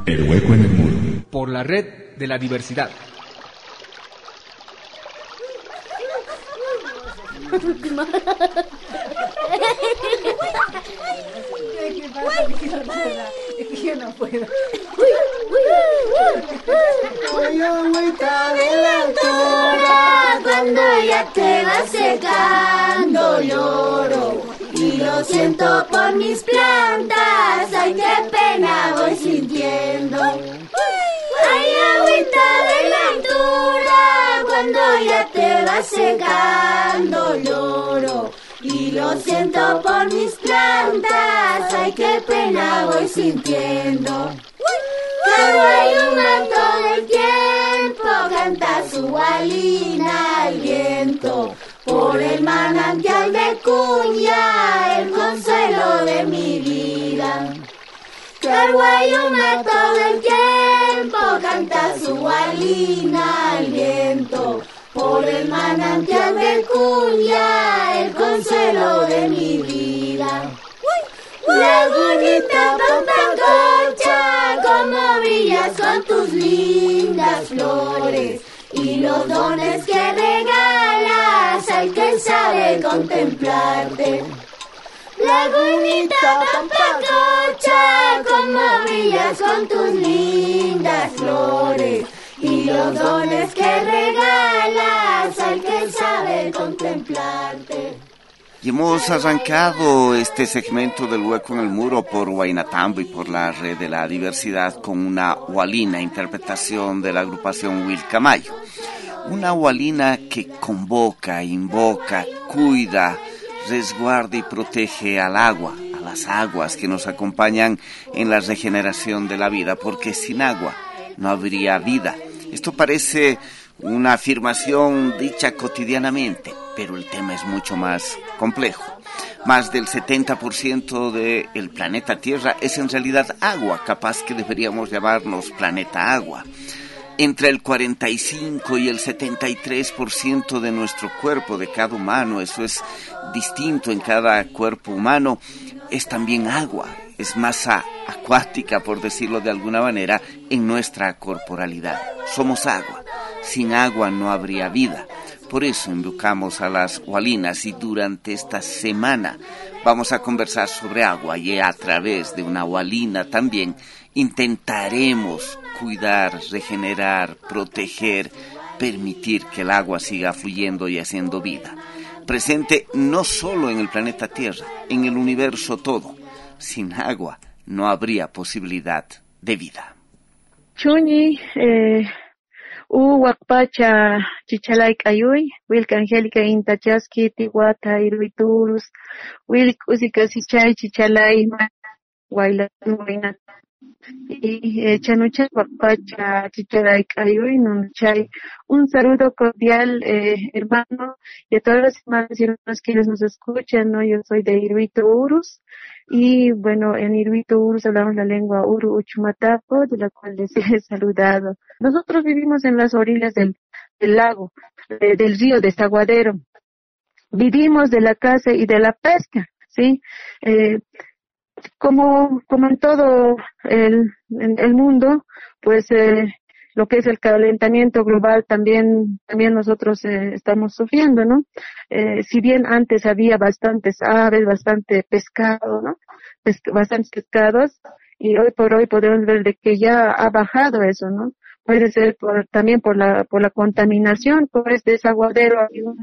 El hueco en el muro. Por la red de la diversidad. Yo no puedo. Hay agüita de la altura, cuando ya te vas secando lloro. Y lo siento por mis plantas, ay qué pena voy sintiendo. Hay agüita de la altura, cuando ya te vas secando lloro. Y lo siento por mis plantas, ay qué pena voy sintiendo. Caguayuma todo el tiempo canta su gualina al viento. Por el manantial de Cuña, el consuelo de mi vida. Caguayuma todo el tiempo canta su gualina al viento. Por el manantial de Cuña, el consuelo de mi vida. Lagunita Pampacocha, como brillas con tus lindas flores y los dones que regalas al que sabe contemplarte. Lagunita Pampacocha, como brillas con tus lindas flores y los dones que regalas al que sabe contemplarte. Y hemos arrancado este segmento del Hueco en el Muro por Huaynatambo y por la Red de la Diversidad con una hualina, interpretación de la agrupación Huilcamayo. Una hualina que convoca, invoca, cuida, resguarda y protege al agua, a las aguas que nos acompañan en la regeneración de la vida, porque sin agua no habría vida. Esto parece una afirmación dicha cotidianamente, pero el tema es mucho más complejo. Más del 70% del planeta Tierra es en realidad agua, capaz que deberíamos llamarnos planeta agua. Entre el 45 y el 73% de nuestro cuerpo, de cada humano, eso es distinto en cada cuerpo humano, es también agua, es masa acuática, por decirlo de alguna manera, en nuestra corporalidad. Somos agua. Sin agua no habría vida. Por eso invocamos a las hualinas y durante esta semana vamos a conversar sobre agua y a través de una hualina también intentaremos cuidar, regenerar, proteger, permitir que el agua siga fluyendo y haciendo vida. Presente no solo en el planeta Tierra, en el universo todo. Sin agua no habría posibilidad de vida. Chuni, wakpacha chichalay kayuy, wilka Angélica intachaski tiwata iruiturus, wilk usika sichay chichalay wayla wayna y chanucha wakpacha chichalay kayuy nunchay. Un saludo cordial, hermano, y a todas las hermanas y hermanos quienes nos escuchan, ¿no? Yo soy de Iruito Urus, y bueno, en Iruito Urus hablamos la lengua Uru Uchumatapo, de la cual les he saludado. Nosotros vivimos en las orillas del lago, del río de Saguadero. Vivimos de la caza y de la pesca, ¿sí? Como en todo el mundo, pues lo que es el calentamiento global también nosotros estamos sufriendo, ¿no? Si bien antes había bastantes aves, bastante pescado, ¿no? Bastantes pescados, y hoy por hoy podemos ver de que ya ha bajado eso, ¿no? Puede ser también por la contaminación, por este desaguadero,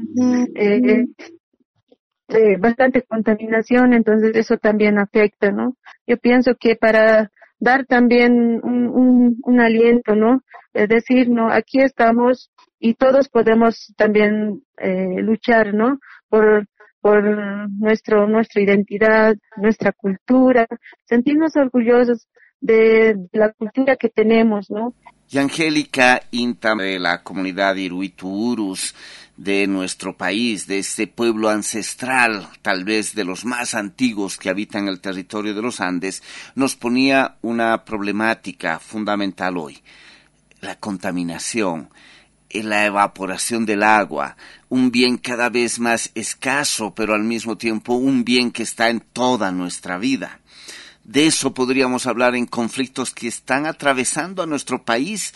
bastante contaminación, entonces eso también afecta, ¿no? Yo pienso que para dar también un aliento, ¿no? Es decir, ¿no? Aquí estamos y todos podemos también luchar, ¿no? Por nuestra identidad, nuestra cultura, sentirnos orgullosos de la cultura que tenemos, ¿no? Y Angélica Inta, de la comunidad Iruito Urus, de nuestro país, de este pueblo ancestral, tal vez de los más antiguos que habitan el territorio de los Andes, nos ponía una problemática fundamental hoy: la contaminación, la evaporación del agua, un bien cada vez más escaso, pero al mismo tiempo un bien que está en toda nuestra vida. De eso podríamos hablar en conflictos que están atravesando a nuestro país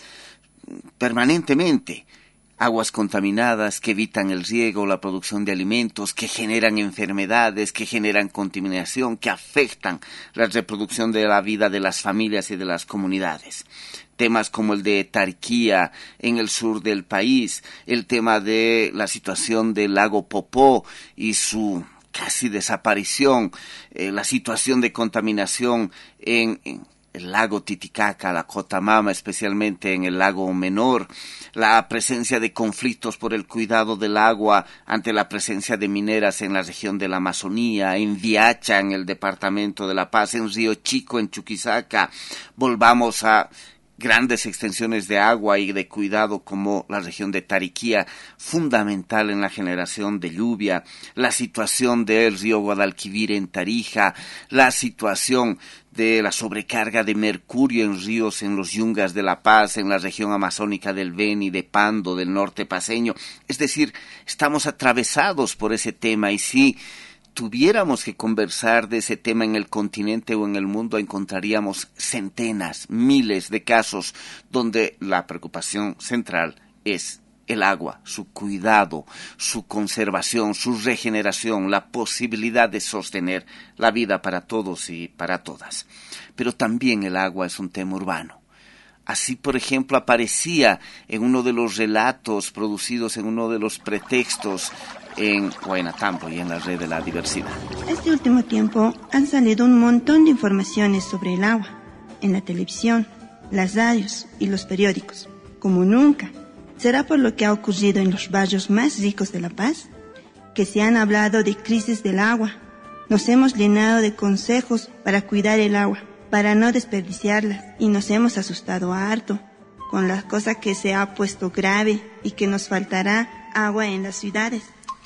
permanentemente. Aguas contaminadas que evitan el riego, la producción de alimentos, que generan enfermedades, que generan contaminación, que afectan la reproducción de la vida de las familias y de las comunidades. Temas como el de Tariquía en el sur del país, el tema de la situación del lago Popó y su casi desaparición, la situación de contaminación en el lago Titicaca, la Cotamama, especialmente en el lago Menor, la presencia de conflictos por el cuidado del agua ante la presencia de mineras en la región de la Amazonía, en Viacha, en el departamento de La Paz, en Río Chico, en Chuquisaca. Volvamos a grandes extensiones de agua y de cuidado como la región de Tariquía, fundamental en la generación de lluvia, la situación del río Guadalquivir en Tarija, la situación de la sobrecarga de mercurio en ríos en los yungas de La Paz, en la región amazónica del Beni, de Pando, del norte paceño. Es decir, estamos atravesados por ese tema y si tuviéramos que conversar de ese tema en el continente o en el mundo, encontraríamos centenas, miles de casos donde la preocupación central es el agua, su cuidado, su conservación, su regeneración, la posibilidad de sostener la vida para todos y para todas. Pero también el agua es un tema urbano. Así, por ejemplo, aparecía en uno de los relatos producidos en uno de los pretextos en Huaynatambo y en la red de la diversidad. Este último tiempo han salido un montón de informaciones sobre el agua, en la televisión, las radios y los periódicos, como nunca. ¿Será por lo que ha ocurrido en los barrios más ricos de La Paz? Que se han hablado de crisis del agua. Nos hemos llenado de consejos para cuidar el agua, para no desperdiciarla, y nos hemos asustado harto con la cosa que se ha puesto grave y que nos faltará agua en las ciudades.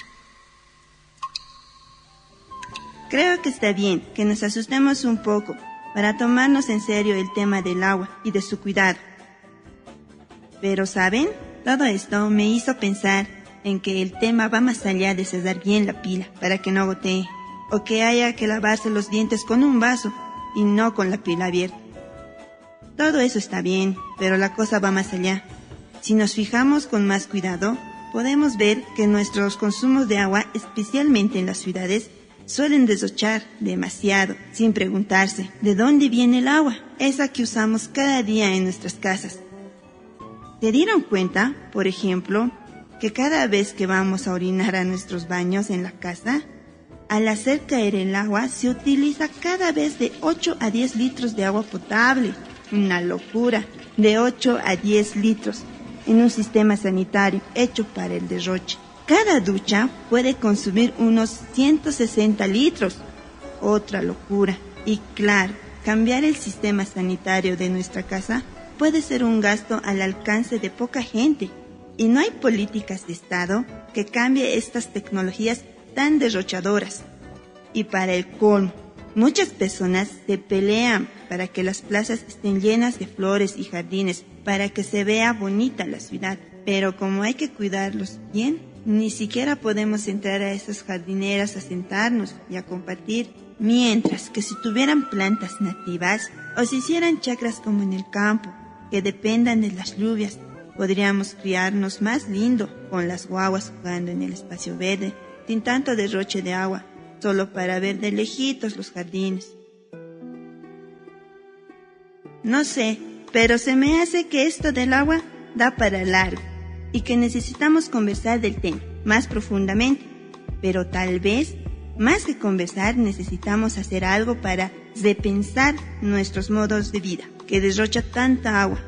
Creo que está bien que nos asustemos un poco para tomarnos en serio el tema del agua y de su cuidado. Pero, ¿saben? Todo esto me hizo pensar en que el tema va más allá de cerrar bien la pila para que no gotee, o que haya que lavarse los dientes con un vaso y no con la pila abierta. Todo eso está bien, pero la cosa va más allá. Si nos fijamos con más cuidado, podemos ver que nuestros consumos de agua, especialmente en las ciudades, suelen derrochar demasiado, sin preguntarse de dónde viene el agua, esa que usamos cada día en nuestras casas. ¿Se dieron cuenta, por ejemplo, que cada vez que vamos a orinar a nuestros baños en la casa, al hacer caer el agua se utiliza cada vez de 8 a 10 litros de agua potable? Una locura, de 8 a 10 litros en un sistema sanitario hecho para el derroche. Cada ducha puede consumir unos 160 litros. Otra locura. Y claro, cambiar el sistema sanitario de nuestra casa puede ser un gasto al alcance de poca gente. Y no hay políticas de Estado que cambie estas tecnologías tan derrochadoras. Y para el colmo, muchas personas se pelean para que las plazas estén llenas de flores y jardines, para que se vea bonita la ciudad. Pero como hay que cuidarlos bien, ni siquiera podemos entrar a esas jardineras a sentarnos y a compartir. Mientras que si tuvieran plantas nativas o si hicieran chacras como en el campo, que dependan de las lluvias, podríamos criarnos más lindo con las guaguas jugando en el espacio verde, sin tanto derroche de agua, solo para ver de lejitos los jardines. No sé, pero se me hace que esto del agua da para largo y que necesitamos conversar del tema más profundamente. Pero tal vez, más que conversar, necesitamos hacer algo para repensar nuestros modos de vida, que derrocha tanta agua.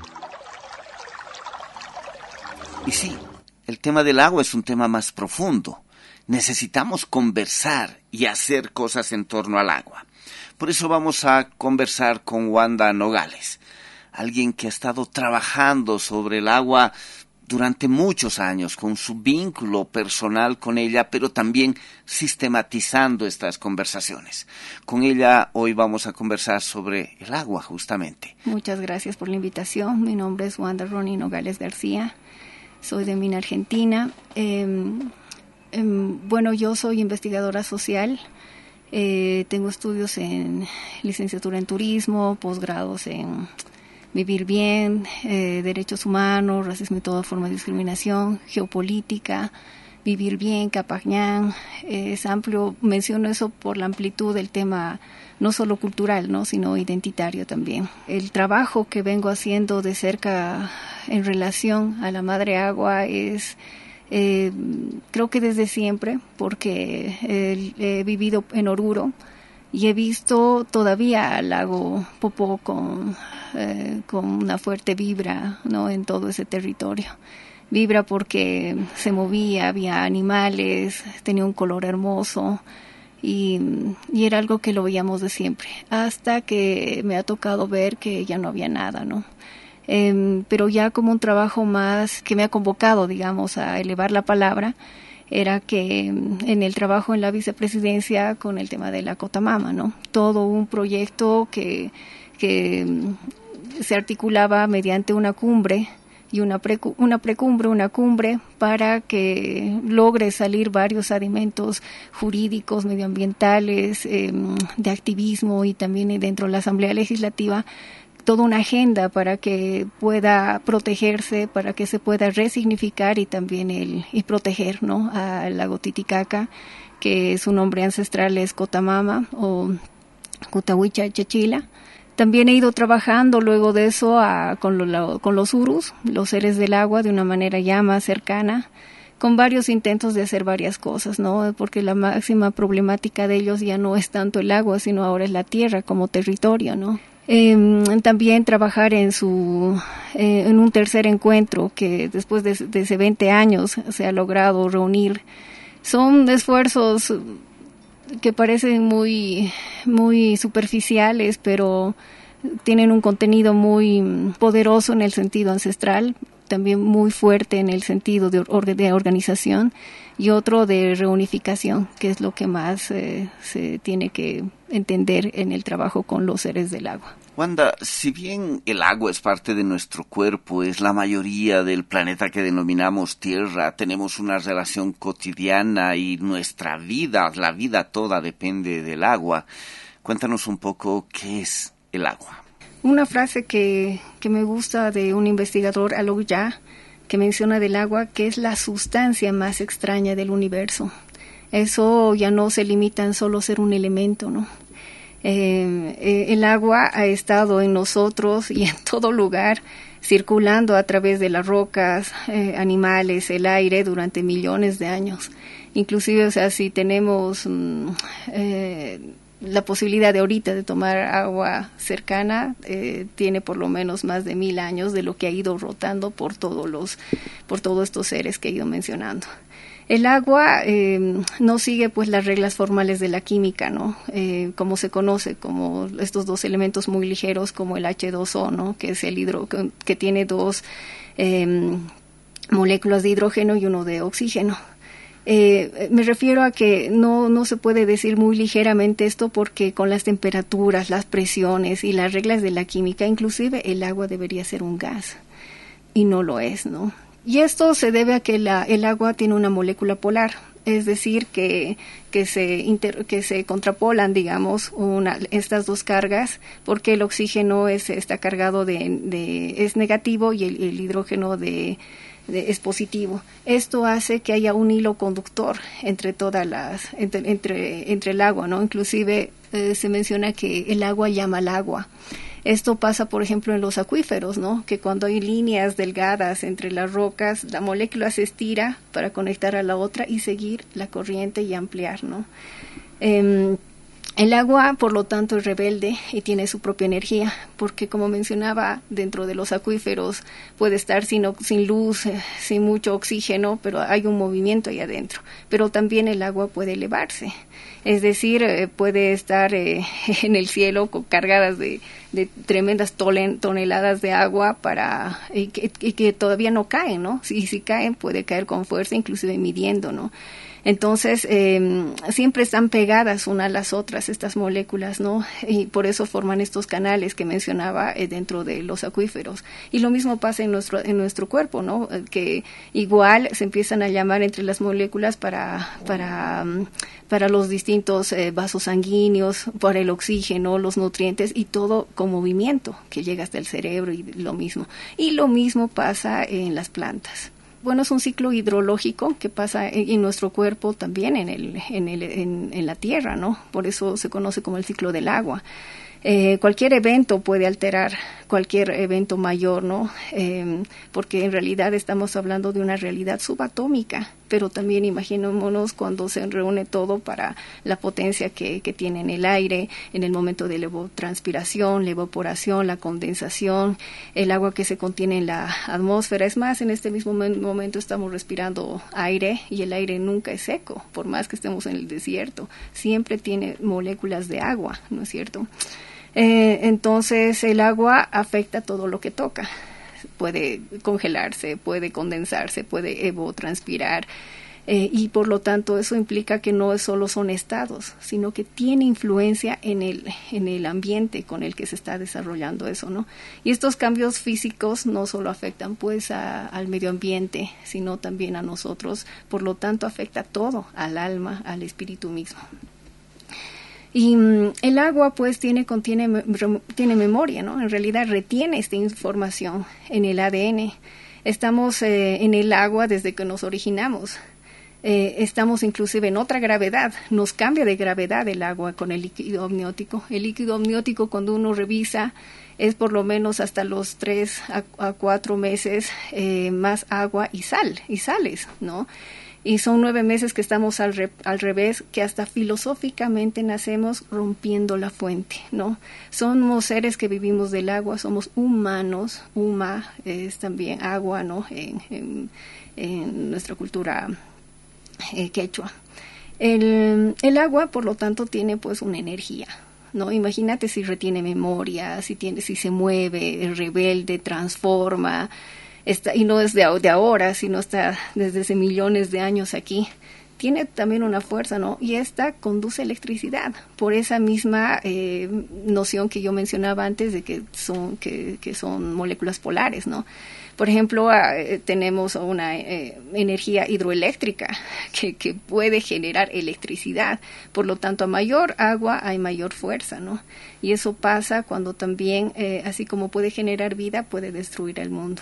Y sí, el tema del agua es un tema más profundo. Necesitamos conversar y hacer cosas en torno al agua. Por eso vamos a conversar con Wanda Nogales, alguien que ha estado trabajando sobre el agua durante muchos años, con su vínculo personal con ella, pero también sistematizando estas conversaciones. Con ella hoy vamos a conversar sobre el agua, justamente. Muchas gracias por la invitación. Mi nombre es Wanda Ronnie Nogales García. Soy de Mina, Argentina. Bueno, yo soy investigadora social. Tengo estudios en licenciatura en turismo, posgrados en vivir bien, derechos humanos, racismo y toda forma de discriminación, geopolítica, vivir bien, Capajñán. Es amplio, menciono eso por la amplitud del tema, no solo cultural, ¿no?, sino identitario también. El trabajo que vengo haciendo de cerca en relación a la madre agua es, creo que desde siempre, porque he vivido en Oruro y he visto todavía al lago Popó con una fuerte vibra, ¿no?, en todo ese territorio. Vibra porque se movía, había animales, tenía un color hermoso y era algo que lo veíamos de siempre, hasta que me ha tocado ver que ya no había nada, ¿no? Pero ya como un trabajo más que me ha convocado, digamos, a elevar la palabra, era que en el trabajo en la vicepresidencia con el tema de la Cotamama, ¿no? Todo un proyecto que se articulaba mediante una cumbre y una precumbre, una cumbre, para que logre salir varios adimentos jurídicos, medioambientales, de activismo, y también dentro de la Asamblea Legislativa, toda una agenda para que pueda protegerse, para que se pueda resignificar y también y proteger, ¿no?, al lago Titicaca, que su nombre ancestral es Cotamama o Cutahuicha Chachila. También he ido trabajando luego de eso con los urus, los seres del agua, de una manera ya más cercana, con varios intentos de hacer varias cosas, ¿no? Porque la máxima problemática de ellos ya no es tanto el agua, sino ahora es la tierra como territorio, ¿no? También trabajar en un tercer encuentro que después de ese 20 años se ha logrado reunir. Son esfuerzos que parecen muy, muy superficiales, pero tienen un contenido muy poderoso en el sentido ancestral, también muy fuerte en el sentido de organización, y otro de reunificación, que es lo que más se tiene que entender en el trabajo con los seres del agua. Wanda, si bien el agua es parte de nuestro cuerpo, es la mayoría del planeta que denominamos Tierra, tenemos una relación cotidiana y nuestra vida, la vida toda depende del agua. Cuéntanos un poco qué es el agua. Una frase que me gusta de un investigador, Alok Jha, que menciona del agua que es la sustancia más extraña del universo. Eso ya no se limita en solo ser un elemento, ¿no? El agua ha estado en nosotros y en todo lugar, circulando a través de las rocas, animales, el aire durante millones de años. Inclusive, o sea, si tenemos la posibilidad de ahorita de tomar agua cercana, tiene por lo menos más de 1000 años de lo que ha ido rotando por todos estos seres que he ido mencionando. El agua no sigue pues las reglas formales de la química, ¿no? Como se conoce, como estos dos elementos muy ligeros como el H2O, ¿no?, que es el que tiene dos moléculas de hidrógeno y uno de oxígeno. Me refiero a que no se puede decir muy ligeramente esto, porque con las temperaturas, las presiones y las reglas de la química, inclusive el agua debería ser un gas y no lo es, ¿no? Y esto se debe a que el agua tiene una molécula polar, es decir, que se contrapolan, digamos, estas dos cargas, porque el oxígeno está cargado es negativo y el hidrógeno es positivo. Esto hace que haya un hilo conductor entre entre el agua, ¿no? Inclusive se menciona que el agua llama al agua. Esto pasa, por ejemplo, en los acuíferos, ¿no?, que cuando hay líneas delgadas entre las rocas, la molécula se estira para conectar a la otra y seguir la corriente y ampliar, ¿no? El agua, por lo tanto, es rebelde y tiene su propia energía, porque, como mencionaba, dentro de los acuíferos puede estar sin luz, sin mucho oxígeno, pero hay un movimiento ahí adentro. Pero también el agua puede elevarse, es decir, puede estar en el cielo cargadas de tremendas toneladas de agua y que todavía no caen, ¿no? Si caen, puede caer con fuerza, inclusive midiendo, ¿no? Entonces, siempre están pegadas unas a las otras estas moléculas, ¿no? Y por eso forman estos canales que mencionaba dentro de los acuíferos. Y lo mismo pasa en nuestro cuerpo, ¿no? Que igual se empiezan a llamar entre las moléculas para los distintos vasos sanguíneos, para el oxígeno, los nutrientes y todo con movimiento que llega hasta el cerebro y lo mismo. Y lo mismo pasa en las plantas. Bueno, es un ciclo hidrológico que pasa en nuestro cuerpo también en la tierra, ¿no? Por eso se conoce como el ciclo del agua. Cualquier evento puede alterar cualquier evento mayor, ¿no? Porque en realidad estamos hablando de una realidad subatómica, pero también imaginémonos cuando se reúne todo para la potencia que tiene en el aire, en el momento de la evapotranspiración, la evaporación, la condensación, el agua que se contiene en la atmósfera. Es más, en este mismo momento estamos respirando aire y el aire nunca es seco, por más que estemos en el desierto, siempre tiene moléculas de agua, ¿no es cierto? Entonces el agua afecta todo lo que toca. Puede congelarse, puede condensarse, puede evapotranspirar y por lo tanto eso implica que no solo son estados, sino que tiene influencia en el ambiente con el que se está desarrollando eso, ¿no? Y estos cambios físicos no solo afectan pues al medio ambiente, sino también a nosotros, por lo tanto afecta todo, al alma, al espíritu mismo. Y el agua pues tiene memoria, ¿no? En realidad retiene esta información en el ADN. Estamos en el agua desde que nos originamos. Estamos inclusive en otra gravedad. Nos cambia de gravedad el agua con el líquido amniótico. El líquido amniótico, cuando uno revisa, es por lo menos hasta los 3 a 4 meses más agua y sales, ¿no? Y son 9 meses que estamos al revés, que hasta filosóficamente nacemos rompiendo la fuente, ¿no? Somos seres que vivimos del agua, somos humanos, huma es también agua, ¿no? En nuestra cultura quechua. El agua, por lo tanto, tiene pues una energía, ¿no? Imagínate si retiene memoria, si se mueve, es rebelde, transforma. Y no es de ahora, sino está desde hace millones de años aquí. Tiene también una fuerza, ¿no? Y esta conduce electricidad por esa misma noción que yo mencionaba antes de que son moléculas polares, ¿no? Por ejemplo, tenemos una energía hidroeléctrica que puede generar electricidad. Por lo tanto, a mayor agua hay mayor fuerza, ¿no? Y eso pasa cuando también, así como puede generar vida, puede destruir el mundo.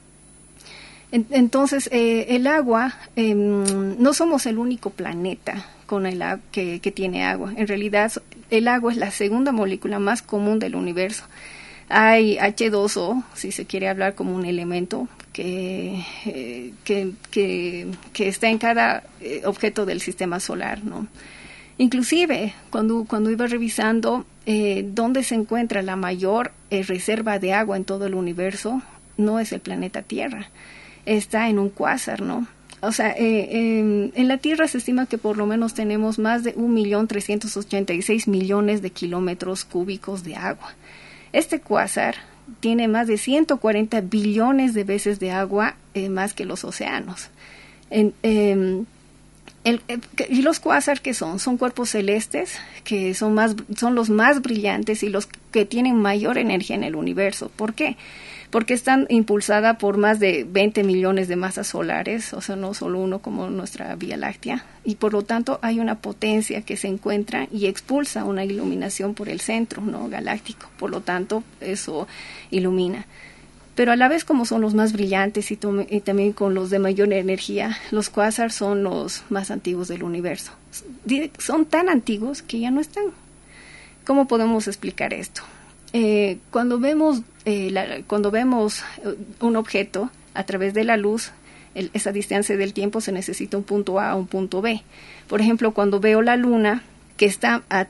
Entonces, el agua, no somos el único planeta con que tiene agua. En realidad, el agua es la segunda molécula más común del universo. Hay H2O, si se quiere hablar como un elemento, que está en cada objeto del sistema solar, ¿no? Inclusive, cuando iba revisando dónde se encuentra la mayor reserva de agua en todo el universo, no es el planeta Tierra. Está en un cuásar, ¿no? O sea, en la Tierra se estima que por lo menos tenemos más de 1.386.000.000 de kilómetros cúbicos de agua. Este cuásar tiene más de 140 billones de veces de agua más que los océanos. ¿Y los cuásar qué son? Son cuerpos celestes que son los más brillantes y los que tienen mayor energía en el universo. ¿Por qué? Porque están impulsadas por más de 20 millones de masas solares, o sea, no solo uno como nuestra Vía Láctea, y por lo tanto hay una potencia que se encuentra y expulsa una iluminación por el centro, ¿no? Galáctico, por lo tanto eso ilumina. Pero a la vez, como son los más brillantes y también con los de mayor energía, los cuásars son los más antiguos del universo. Son tan antiguos que ya no están. ¿Cómo podemos explicar esto? Cuando vemos un objeto a través de la luz, esa distancia del tiempo se necesita un punto A o un punto B. Por ejemplo, cuando veo la luna, que está a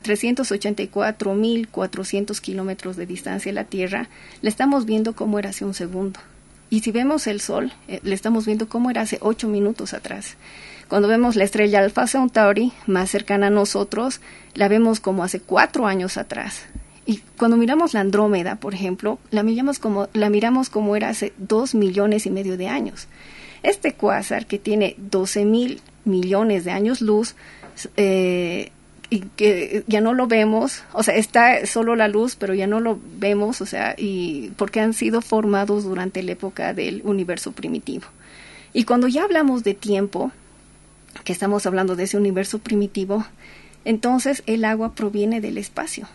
384.400 kilómetros de distancia de la Tierra, le estamos viendo cómo era hace un segundo. Y si vemos el Sol, le estamos viendo cómo era hace 8 minutos atrás. Cuando vemos la estrella Alpha Centauri, más cercana a nosotros, la vemos como hace 4 años atrás. Y cuando miramos la Andrómeda, por ejemplo, la miramos como era hace 2,5 millones de años. Este cuásar, que tiene 12.000 millones de años luz, y que ya no lo vemos, o sea, está solo la luz, pero ya no lo vemos, o sea, y porque han sido formados durante la época del universo primitivo. Y cuando ya hablamos de tiempo, que estamos hablando de ese universo primitivo, entonces el agua proviene del espacio.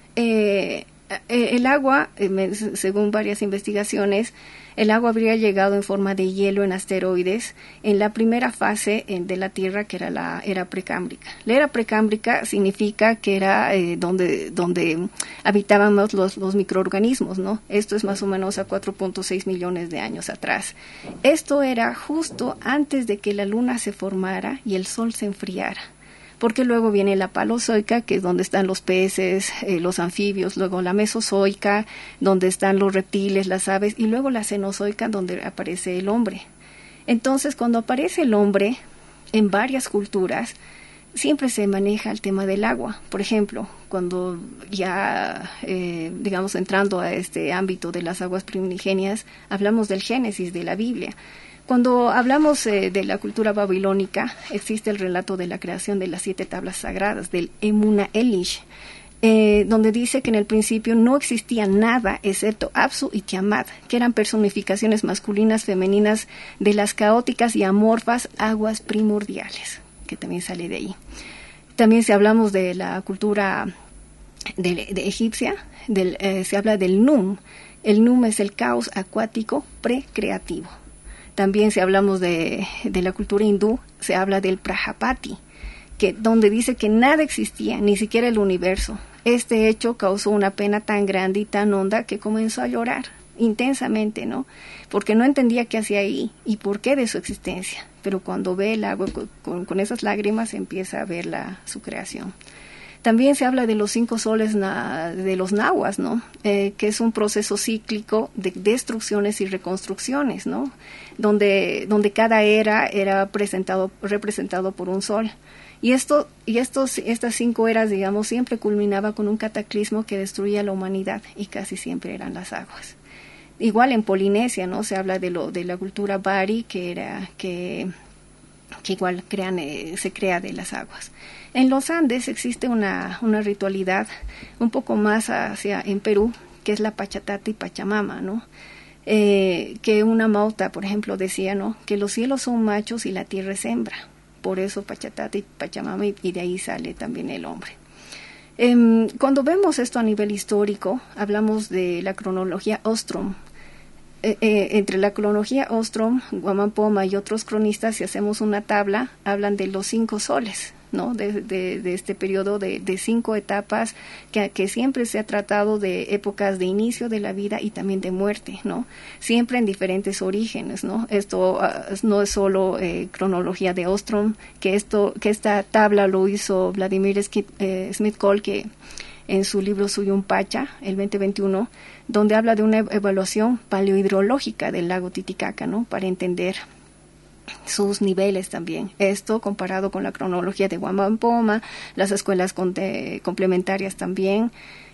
El agua, según varias investigaciones, el agua habría llegado en forma de hielo en asteroides en la primera fase de la Tierra, que era la era precámbrica. La era precámbrica significa que era donde habitaban los microorganismos, ¿no? Esto es más o menos a 4.6 millones de años atrás. Esto era justo antes de que la Luna se formara y el Sol se enfriara. Porque luego viene la Paleozoica, que es donde están los peces, los anfibios, luego la Mesozoica, donde están los reptiles, las aves, y luego la Cenozoica, donde aparece el hombre. Entonces, cuando aparece el hombre, en varias culturas, siempre se maneja el tema del agua. Por ejemplo, cuando ya, digamos, entrando a este ámbito de las aguas primigenias, hablamos del Génesis de la Biblia. Cuando hablamos de la cultura babilónica, existe el relato de la creación de las 7 tablas sagradas, del Emuna Elish, donde dice que en el principio no existía nada excepto Apsu y Tiamat, que eran personificaciones masculinas, femeninas de las caóticas y amorfas aguas primordiales, que también sale de ahí. También si hablamos de la cultura de egipcia, se habla del Num. El Num es el caos acuático precreativo. También si hablamos de la cultura hindú, se habla del Prajapati, donde dice que nada existía, ni siquiera el universo. Este hecho causó una pena tan grande y tan honda que comenzó a llorar intensamente, ¿no? Porque no entendía qué hacía ahí y por qué de su existencia. Pero cuando ve el agua con esas lágrimas empieza a ver su creación. También se habla de los 5 soles de los nahuas, ¿no? Que es un proceso cíclico de destrucciones y reconstrucciones, ¿no? Donde cada era representado por un sol. Y estas 5 eras, digamos, siempre culminaba con un cataclismo que destruía la humanidad, y casi siempre eran las aguas. Igual en Polinesia, ¿no? Se habla de la cultura Bari, que igual se crea de las aguas. En los Andes existe una ritualidad un poco más en Perú, que es la Pachatata y Pachamama, ¿no? Que una mauta, por ejemplo, decía, ¿no?, que los cielos son machos y la tierra es hembra. Por eso Pachatata y Pachamama, y de ahí sale también el hombre. Cuando vemos esto a nivel histórico, hablamos de la cronología Ostrom. Entre la cronología Ostrom, Guamán Poma y otros cronistas, si hacemos una tabla, hablan de los 5 soles, ¿no? De este periodo de 5 etapas que siempre se ha tratado de épocas de inicio de la vida y también de muerte, ¿no? Siempre en diferentes orígenes, ¿no? Esto no es solo cronología de Ostrom, que esta tabla lo hizo Vladimir Smith-Kolke en su libro Suyum Pacha, el 2021, donde habla de una evaluación paleohidrológica del lago Titicaca, ¿no?, para entender sus niveles también. Esto comparado con la cronología de Guamán Poma, las escuelas complementarias también,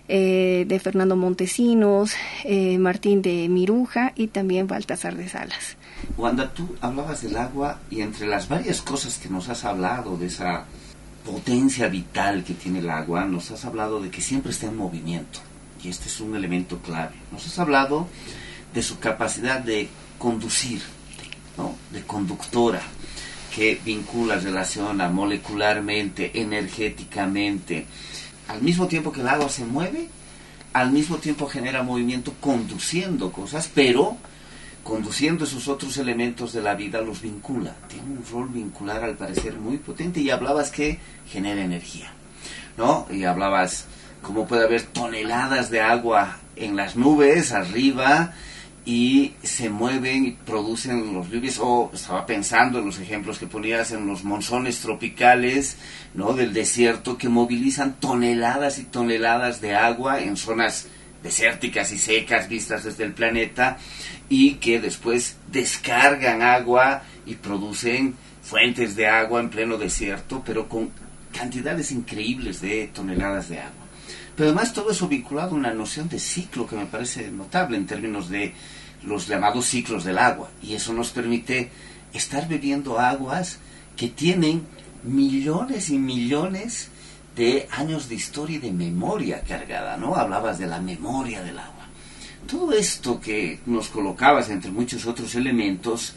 de Fernando Montesinos, Martín de Miruja y también Baltasar de Salas. Wanda, tú hablabas del agua, y entre las varias cosas que nos has hablado de esa potencia vital que tiene el agua, nos has hablado de que siempre está en movimiento, y este es un elemento clave. Nos has hablado de su capacidad de conducir, ¿no?, de conductora, que vincula, relaciona molecularmente, energéticamente. Al mismo tiempo que el agua se mueve, al mismo tiempo genera movimiento conduciendo cosas, pero conduciendo esos otros elementos de la vida los vincula. Tiene un rol vincular al parecer muy potente, y hablabas que genera energía, ¿no? Y hablabas cómo puede haber toneladas de agua en las nubes arriba y se mueven y producen los lluvias. O estaba pensando en los ejemplos que ponías en los monzones tropicales, ¿no?, del desierto, que movilizan toneladas y toneladas de agua en zonas desérticas y secas vistas desde el planeta, y que después descargan agua y producen fuentes de agua en pleno desierto, pero con cantidades increíbles de toneladas de agua. Pero además todo eso vinculado a una noción de ciclo que me parece notable en términos de los llamados ciclos del agua, y eso nos permite estar bebiendo aguas que tienen millones y millones de años de historia y de memoria cargada, ¿no? Hablabas de la memoria del agua. Todo esto que nos colocabas entre muchos otros elementos,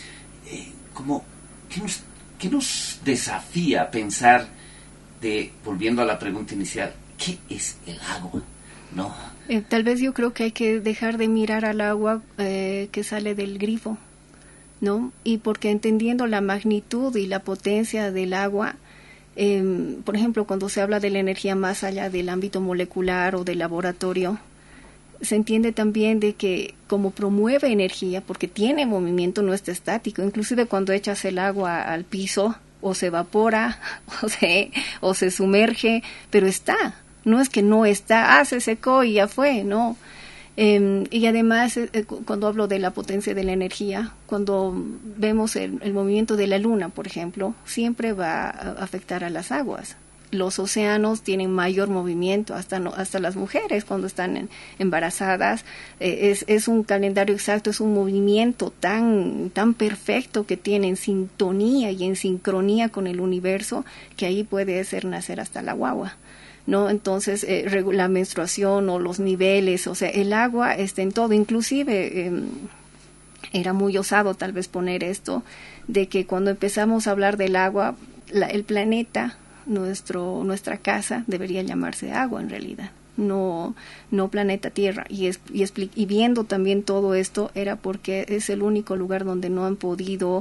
¿qué nos desafía a pensar volviendo a la pregunta inicial, ¿qué es el agua? ¿No? Tal vez yo creo que hay que dejar de mirar al agua que sale del grifo, ¿no? Y porque entendiendo la magnitud y la potencia del agua, por ejemplo, cuando se habla de la energía más allá del ámbito molecular o del laboratorio, se entiende también de que como promueve energía, porque tiene movimiento, no está estático, inclusive cuando echas el agua al piso, o se evapora, o se sumerge, pero está. No es que no está, se secó y ya fue, no. Y además, cuando hablo de la potencia de la energía, cuando vemos el movimiento de la luna, por ejemplo, siempre va a afectar a las aguas. Los océanos tienen mayor movimiento, hasta las mujeres cuando están embarazadas. Es un calendario exacto, es un movimiento tan perfecto que tiene en sintonía y en sincronía con el universo, que ahí puede hacer nacer hasta la guagua, ¿no? Entonces, la menstruación o los niveles, o sea, el agua está en todo. Inclusive, era muy osado tal vez poner esto, de que cuando empezamos a hablar del agua, el planeta, nuestra casa debería llamarse agua en realidad, no planeta Tierra, y viendo también todo esto era porque es el único lugar donde no han podido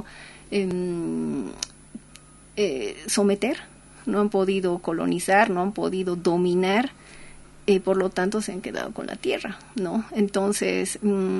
someter, no han podido colonizar, no han podido dominar, por lo tanto se han quedado con la Tierra, ¿no? Entonces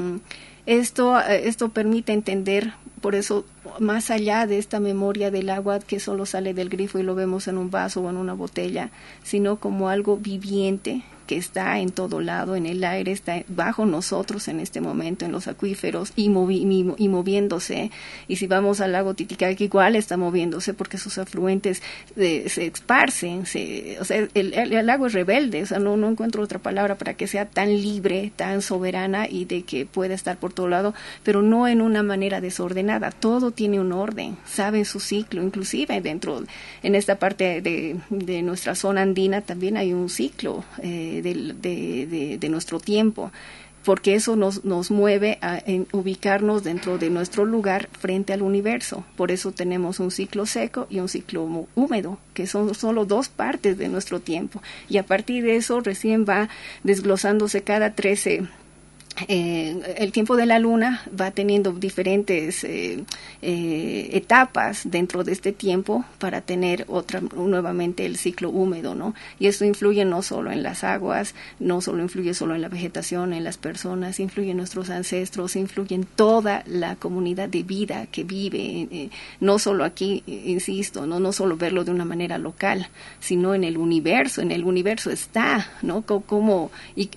esto permite entender, por eso, más allá de esta memoria del agua que solo sale del grifo y lo vemos en un vaso o en una botella, sino como algo viviente que está en todo lado, en el aire, está bajo nosotros en este momento, en los acuíferos, y moviéndose. Y si vamos al lago Titicaca, igual está moviéndose porque sus afluentes se esparcen. O sea, el lago es rebelde, o sea, no encuentro otra palabra para que sea tan libre, tan soberana y de que pueda estar por todo lado, pero no en una manera desordenada. Todo tiene un orden, sabe su ciclo, inclusive en esta parte de nuestra zona andina también hay un ciclo de nuestro tiempo, porque eso nos mueve a ubicarnos dentro de nuestro lugar frente al universo. Por eso tenemos un ciclo seco y un ciclo húmedo, que son solo dos partes de nuestro tiempo, y a partir de eso recién va desglosándose cada 13. El tiempo de la luna va teniendo diferentes etapas dentro de este tiempo para tener nuevamente el ciclo húmedo, ¿no? Y esto influye no solo en las aguas, no solo influye solo en la vegetación, en las personas, influye en nuestros ancestros, influye en toda la comunidad de vida que vive, no solo aquí, insisto, no solo verlo de una manera local, sino en el universo está, ¿no? Cómo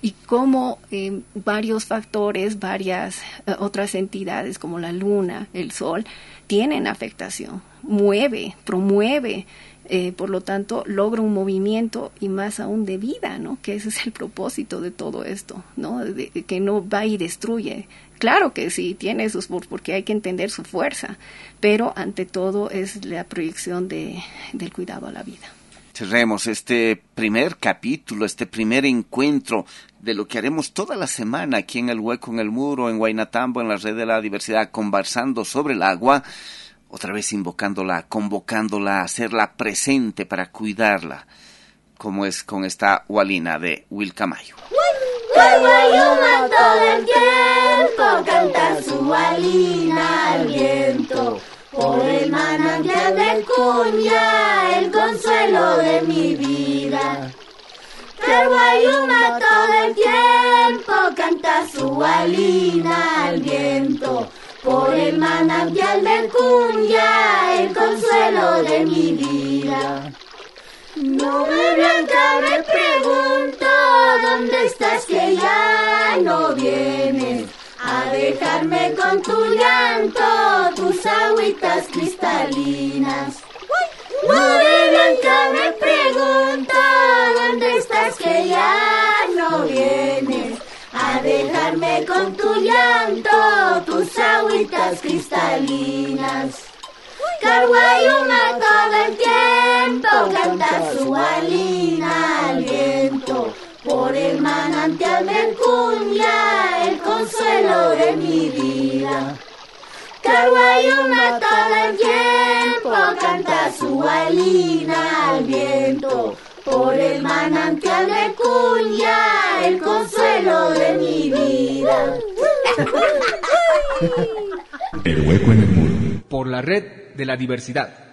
varios factores, varias otras entidades como la luna, el sol, tienen afectación, promueve, por lo tanto logra un movimiento y más aún de vida, ¿no? Que ese es el propósito de todo esto, ¿no? De que no va y destruye. Claro que sí, tiene porque hay que entender su fuerza, pero ante todo es la proyección del cuidado a la vida. Cerremos este primer capítulo, este primer encuentro de lo que haremos toda la semana aquí en El Hueco en el Muro, en Huaynatambo, en la Red de la Diversidad, conversando sobre el agua, otra vez invocándola, convocándola a hacerla presente para cuidarla, como es con esta Hualina de Wilcamayo. Guayuma todo el tiempo canta su Hualina al viento. Por el manantial del Cuña, el consuelo de mi vida. Que Guayuma todo el tiempo canta su Hualina al viento. Por el manantial del Cuña, el consuelo de mi vida. Nube blanca me pregunto, ¿dónde estás que ya no vienes? A dejarme con tu llanto, tus agüitas cristalinas. Nube blanca me pregunto, ¿dónde estás que ya no vienes? A dejarme con tu llanto, tus agüitas cristalinas. Carguayuma todo el tiempo canta su gualina al viento. Por el manantial de cuña, el consuelo de mi vida. Carguayuma todo el tiempo canta su gualina al viento. Por el manantial de cuña, el consuelo de mi vida. El hueco en el muro. Por la red de la diversidad.